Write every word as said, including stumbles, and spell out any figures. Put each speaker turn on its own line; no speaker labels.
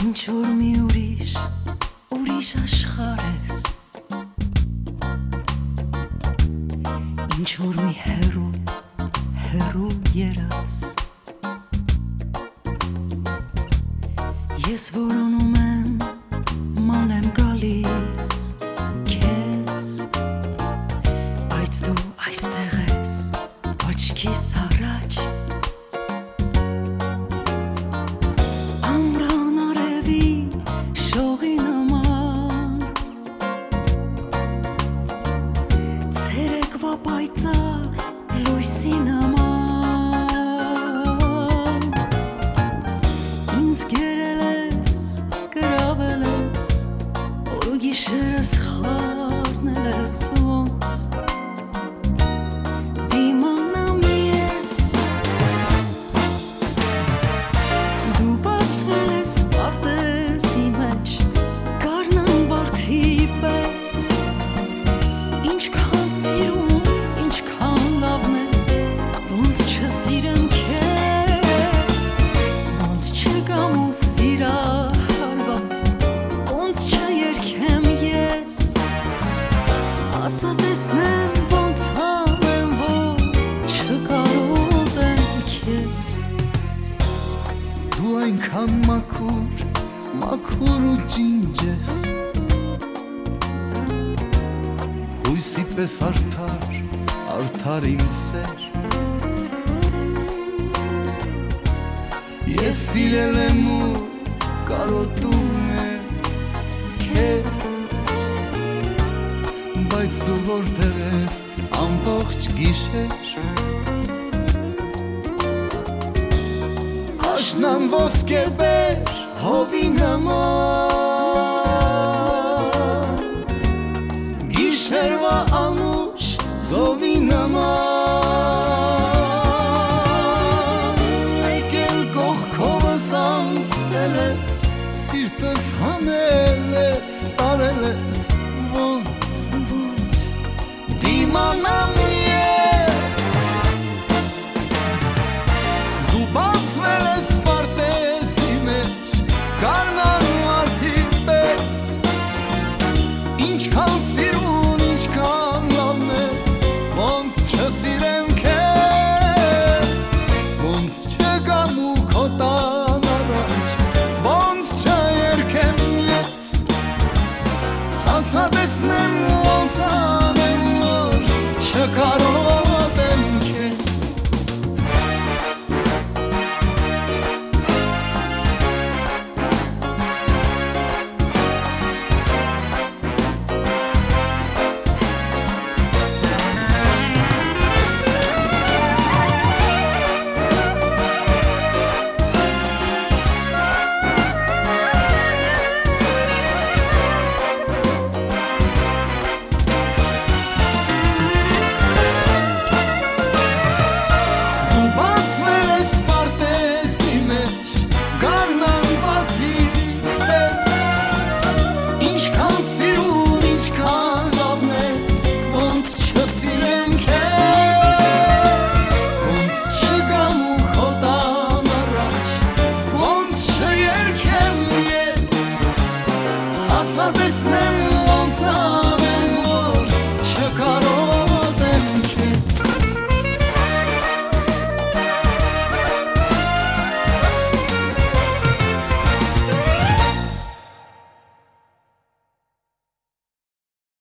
ինչ որ մի ուրիշ, ուրիշ աշխարհ ես, ինչ որ մի հեռու, հեռու երաս, ես որոնում եմ, ման եմ գալիս քեզ, բայց դու այստեղ ես, աչքիս առաջ, պայծառ լույսի նման ինձ գերել ես, գրավել ես օր ու գիշերս խառնել ես ոնց դիմանամ ես դու բացվել ես պարտեզի մեջ գարնան վարդի պես ինչքան սիրում Սիրեմ քեզ, ոնց չգամ ու սիրահարված, ոնց չերքեմ ես, ասա տեսնեմ ոնց անեմ, որ չկարոտեմ քեզ
Դու այնքան մաքուր, մաքուր ու ջինջ ես Հույսի պես արդար, արդար իմ սեր Ես սիրել եմ ու կարոտում եմ քեզ Բայց դու որտեղ ես ամբողջ գիշեր Աշնան ոսկե բեր հովի նման Գիշերվա անուշ զովի նման Անցել ես, սիրտս հանել ես, տարել ես, ոնց, ոնց, դիմանամ ես Դու բացվել ես պարտեզի մեջ, գարնան վարդի պես Ինչքան սիրուն, ինչքան լավն ես, ոնց չսիրեմ քեզ Ոնց չգամ ու քո տան Ասա տեսնեմ ոնց անեմ, որ չկարոտեմ քեզ Ասա տեսնեմ ոնց